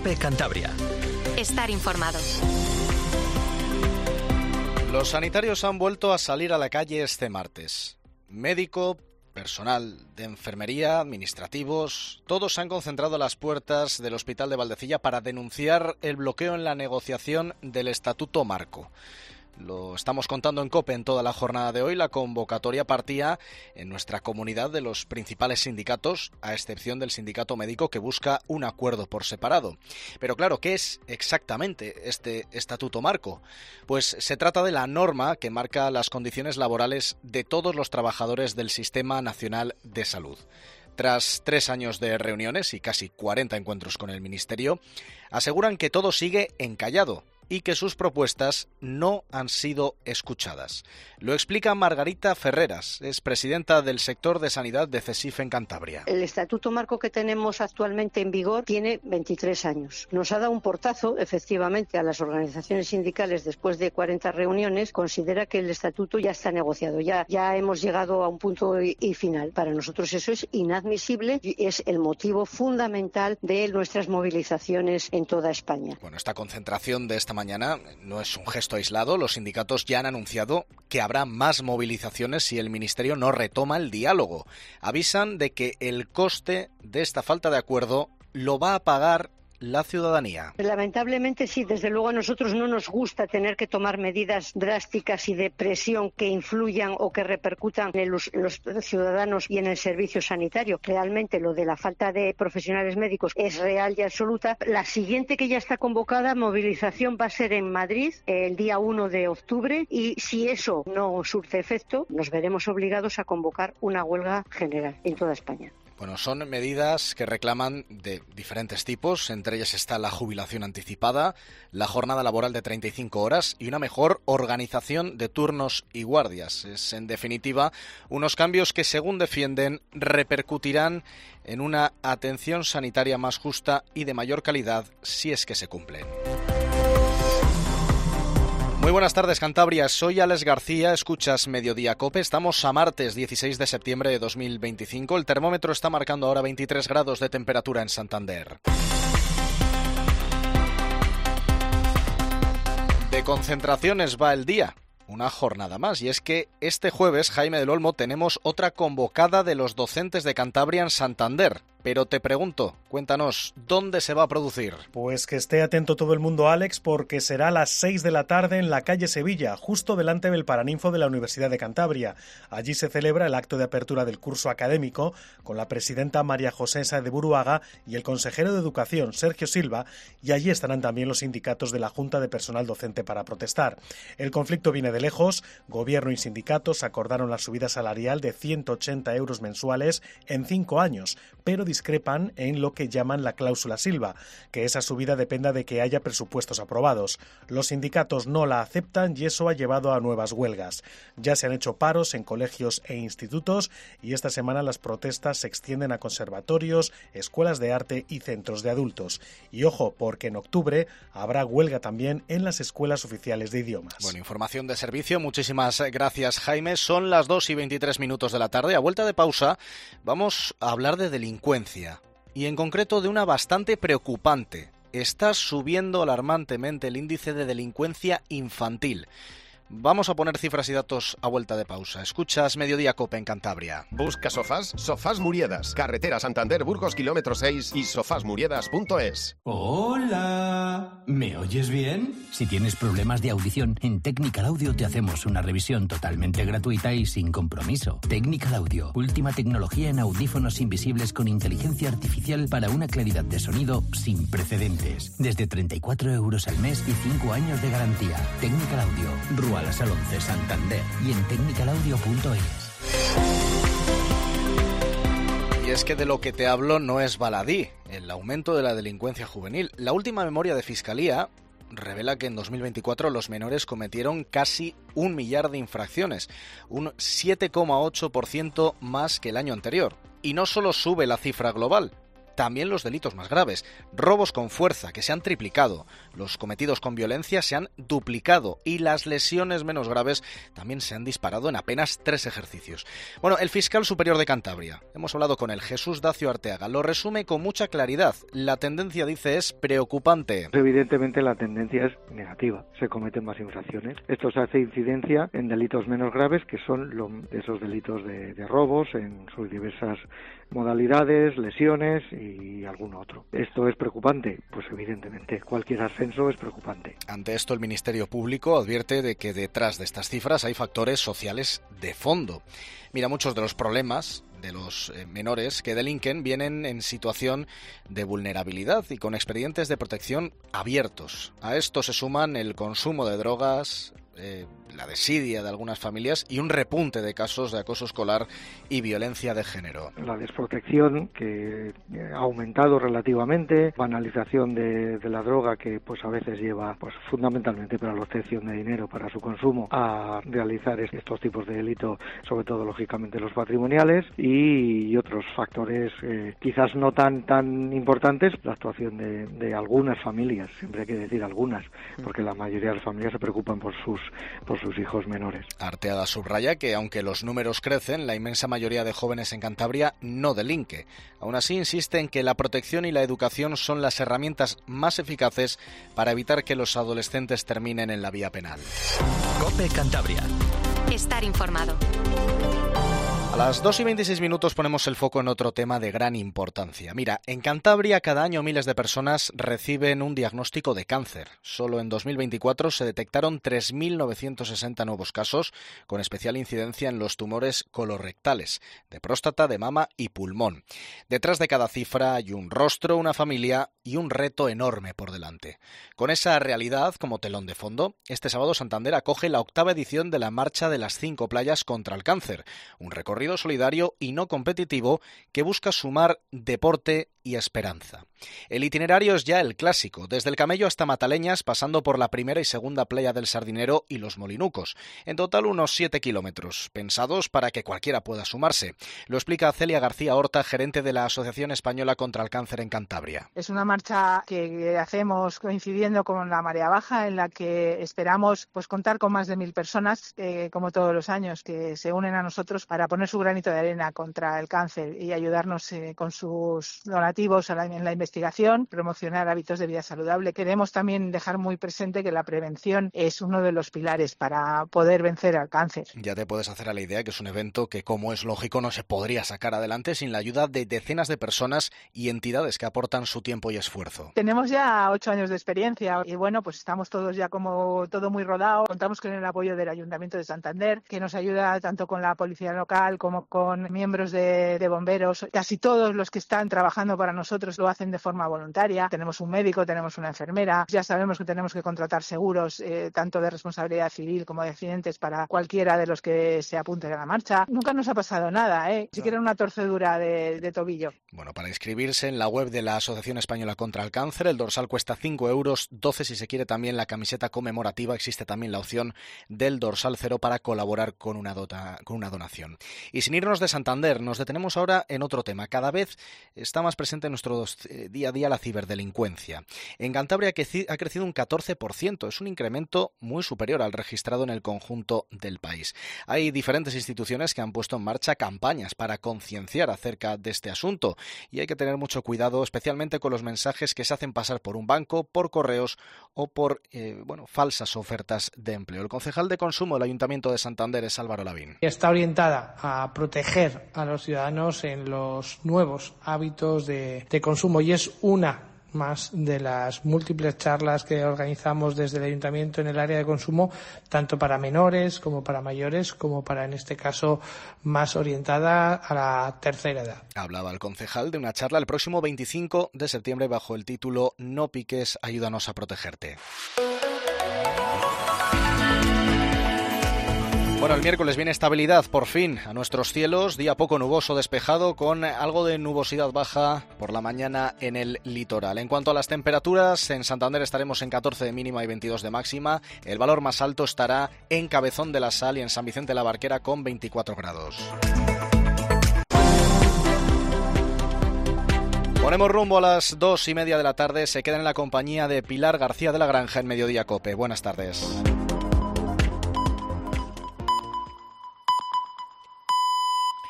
COPE Cantabria. Estar informado. Los sanitarios han vuelto a salir a la calle este martes. Médico, personal de enfermería, administrativos, todos se han concentrado a las puertas del Hospital de Valdecilla para denunciar el bloqueo en la negociación del Estatuto Marco. Lo estamos contando en COPE en toda la jornada de hoy. La convocatoria partía en nuestra comunidad de los principales sindicatos, a excepción del sindicato médico que busca un acuerdo por separado. Pero claro, ¿qué es exactamente este Estatuto Marco? Pues se trata de la norma que marca las condiciones laborales de todos los trabajadores del Sistema Nacional de Salud. Tras 3 años de reuniones y casi 40 encuentros con el Ministerio, aseguran que todo sigue encallado y que sus propuestas no han sido escuchadas. Lo explica Margarita Ferreras, es presidenta del sector de sanidad de CESIF en Cantabria. El Estatuto Marco que tenemos actualmente en vigor tiene 23 años. Nos ha dado un portazo, efectivamente, a las organizaciones sindicales después de 40 reuniones. Considera que el Estatuto ya está negociado, ya hemos llegado a un punto y final. Para nosotros eso es inadmisible y es el motivo fundamental de nuestras movilizaciones en toda España. Bueno, esta concentración de esta mañana no es un gesto aislado. Los sindicatos ya han anunciado que habrá más movilizaciones si el Ministerio no retoma el diálogo. Avisan de que el coste de esta falta de acuerdo lo va a pagar la ciudadanía. Lamentablemente sí, desde luego a nosotros no nos gusta tener que tomar medidas drásticas y de presión que influyan o que repercutan en los ciudadanos y en el servicio sanitario. Realmente lo de la falta de profesionales médicos es real y absoluta. La siguiente que ya está convocada, movilización, va a ser en Madrid el día 1 de octubre y si eso no surte efecto, nos veremos obligados a convocar una huelga general en toda España. Bueno, son medidas que reclaman de diferentes tipos, entre ellas está la jubilación anticipada, la jornada laboral de 35 horas y una mejor organización de turnos y guardias. Es, en definitiva, unos cambios que, según defienden, repercutirán en una atención sanitaria más justa y de mayor calidad si es que se cumplen. Muy buenas tardes, Cantabria. Soy Alex García, escuchas Mediodía COPE. Estamos a martes 16 de septiembre de 2025. El termómetro está marcando ahora 23 grados de temperatura en Santander. De concentraciones va el día. Una jornada más, y es que este jueves, Jaime del Olmo, tenemos otra convocada de los docentes de Cantabria en Santander. Pero te pregunto, cuéntanos, ¿dónde se va a producir? Pues que esté atento todo el mundo, Alex, porque será a las 6 de la tarde en la calle Sevilla, justo delante del Paraninfo de la Universidad de Cantabria. Allí se celebra el acto de apertura del curso académico con la presidenta María José Sáenz de Buruaga y el consejero de Educación, Sergio Silva, y allí estarán también los sindicatos de la Junta de Personal Docente para protestar. El conflicto viene de lejos. Gobierno y sindicatos acordaron la subida salarial de 180 euros mensuales en 5 años, pero discrepan en lo que llaman la cláusula Silva, que esa subida dependa de que haya presupuestos aprobados. Los sindicatos no la aceptan y eso ha llevado a nuevas huelgas. Ya se han hecho paros en colegios e institutos y esta semana las protestas se extienden a conservatorios, escuelas de arte y centros de adultos. Y ojo, porque en octubre habrá huelga también en las escuelas oficiales de idiomas. Bueno, información de servicio. Muchísimas gracias, Jaime. Son las 2:23 de la tarde. A vuelta de pausa vamos a hablar de delincuencia. Y en concreto de una bastante preocupante. Está subiendo alarmantemente el índice de delincuencia infantil. Vamos a poner cifras y datos a vuelta de pausa. Escuchas Mediodía COPE en Cantabria. ¿Busca sofás? Sofás Muriedas. Carretera Santander, Burgos, kilómetro 6 y sofasmuriedas.es. Hola, ¿me oyes bien? Si tienes problemas de audición, en Technical Audio te hacemos una revisión totalmente gratuita y sin compromiso. Technical Audio, última tecnología en audífonos invisibles con inteligencia artificial para una claridad de sonido sin precedentes. Desde 34 euros al mes y 5 años de garantía. Technical Audio, Rua La Sal 11, Santander y en technicalaudio.es. Y es que de lo que te hablo no es baladí, el aumento de la delincuencia juvenil. La última memoria de Fiscalía revela que en 2024 los menores cometieron casi 1 millar de infracciones, un 7,8% más que el año anterior. Y no solo sube la cifra global, también los delitos más graves. Robos con fuerza, que se han triplicado. Los cometidos con violencia se han duplicado y las lesiones menos graves también se han disparado en apenas 3 ejercicios. Bueno, el fiscal superior de Cantabria, hemos hablado con él, Jesús Dacio Arteaga, lo resume con mucha claridad. La tendencia, dice, es preocupante. Evidentemente la tendencia es negativa. Se cometen más infracciones. Esto se hace incidencia en delitos menos graves, que son esos delitos de robos en sus diversas modalidades, lesiones y alguno otro. ¿Esto es preocupante? Pues evidentemente, cualquier ascenso es preocupante. Ante esto, el Ministerio Público advierte de que detrás de estas cifras hay factores sociales de fondo. Mira, muchos de los problemas de los menores que delinquen vienen en situación de vulnerabilidad y con expedientes de protección abiertos. A esto se suman el consumo de drogas, la desidia de algunas familias y un repunte de casos de acoso escolar y violencia de género. La desprotección, que ha aumentado relativamente, banalización de la droga, que pues a veces lleva pues fundamentalmente para la obtención de dinero para su consumo a realizar estos tipos de delito, sobre todo lógicamente los patrimoniales, y otros factores quizás no tan importantes, la actuación de algunas familias, siempre hay que decir algunas, porque la mayoría de las familias se preocupan por sus hijos menores. Arteaga subraya que aunque los números crecen, la inmensa mayoría de jóvenes en Cantabria no delinque. Aún así insiste en que la protección y la educación son las herramientas más eficaces para evitar que los adolescentes terminen en la vía penal. COPE Cantabria. Estar informado. A las 2:26 ponemos el foco en otro tema de gran importancia. Mira, en Cantabria cada año miles de personas reciben un diagnóstico de cáncer. Solo en 2024 se detectaron 3.960 nuevos casos, con especial incidencia en los tumores colorectales, de próstata, de mama y pulmón. Detrás de cada cifra hay un rostro, una familia y un reto enorme por delante. Con esa realidad como telón de fondo, este sábado Santander acoge la 8ª edición de la Marcha de las 5 Playas contra el Cáncer, un recorrido solidario y no competitivo que busca sumar deporte y esperanza. El itinerario es ya el clásico, desde el Camello hasta Mataleñas, pasando por la primera y segunda playa del Sardinero y los Molinucos. En total unos 7 kilómetros, pensados para que cualquiera pueda sumarse. Lo explica Celia García Horta, gerente de la Asociación Española contra el Cáncer en Cantabria. Es una marcha que hacemos coincidiendo con la marea baja, en la que esperamos contar con más de 1.000 personas, como todos los años, que se unen a nosotros para poner su granito de arena contra el cáncer y ayudarnos con sus donativos en la investigación, promocionar hábitos de vida saludable. Queremos también dejar muy presente que la prevención es uno de los pilares para poder vencer al cáncer. Ya te puedes hacer a la idea que es un evento que, como es lógico, no se podría sacar adelante sin la ayuda de decenas de personas y entidades que aportan su tiempo y esfuerzo. Tenemos ya 8 años de experiencia y estamos todos ya como todo muy rodado. Contamos con el apoyo del Ayuntamiento de Santander, que nos ayuda tanto con la policía local como con miembros de bomberos. Casi todos los que están trabajando para nosotros lo hacen de forma voluntaria. Tenemos un médico, tenemos una enfermera. Ya sabemos que tenemos que contratar seguros, tanto de responsabilidad civil como de accidentes, para cualquiera de los que se apunten a la marcha. Nunca nos ha pasado nada, siquiera una torcedura de tobillo. Bueno, para inscribirse en la web de la Asociación Española contra el Cáncer, el dorsal cuesta 5 euros, 12 si se quiere también la camiseta conmemorativa. Existe también la opción del dorsal 0 para colaborar con una donación. Y sin irnos de Santander, nos detenemos ahora en otro tema. Cada vez está más presente en nuestro día a día la ciberdelincuencia. En Cantabria ha crecido un 14%, es un incremento muy superior al registrado en el conjunto del país. Hay diferentes instituciones que han puesto en marcha campañas para concienciar acerca de este asunto y hay que tener mucho cuidado, especialmente con los mensajes que se hacen pasar por un banco, por correos o por falsas ofertas de empleo. El concejal de Consumo del Ayuntamiento de Santander es Álvaro Lavín. Está orientada a proteger a los ciudadanos en los nuevos hábitos de consumo y es una más de las múltiples charlas que organizamos desde el Ayuntamiento en el área de consumo, tanto para menores como para mayores, como para, en este caso, más orientada a la tercera edad. Hablaba el concejal de una charla el próximo 25 de septiembre bajo el título No piques, ayúdanos a protegerte. Bueno, el miércoles viene estabilidad, por fin, a nuestros cielos, día poco nuboso, despejado, con algo de nubosidad baja por la mañana en el litoral. En cuanto a las temperaturas, en Santander estaremos en 14 de mínima y 22 de máxima. El valor más alto estará en Cabezón de la Sal y en San Vicente de la Barquera con 24 grados. Ponemos rumbo a las 2:30 de la tarde. Se quedan en la compañía de Pilar García de la Granja en Mediodía COPE. Buenas tardes.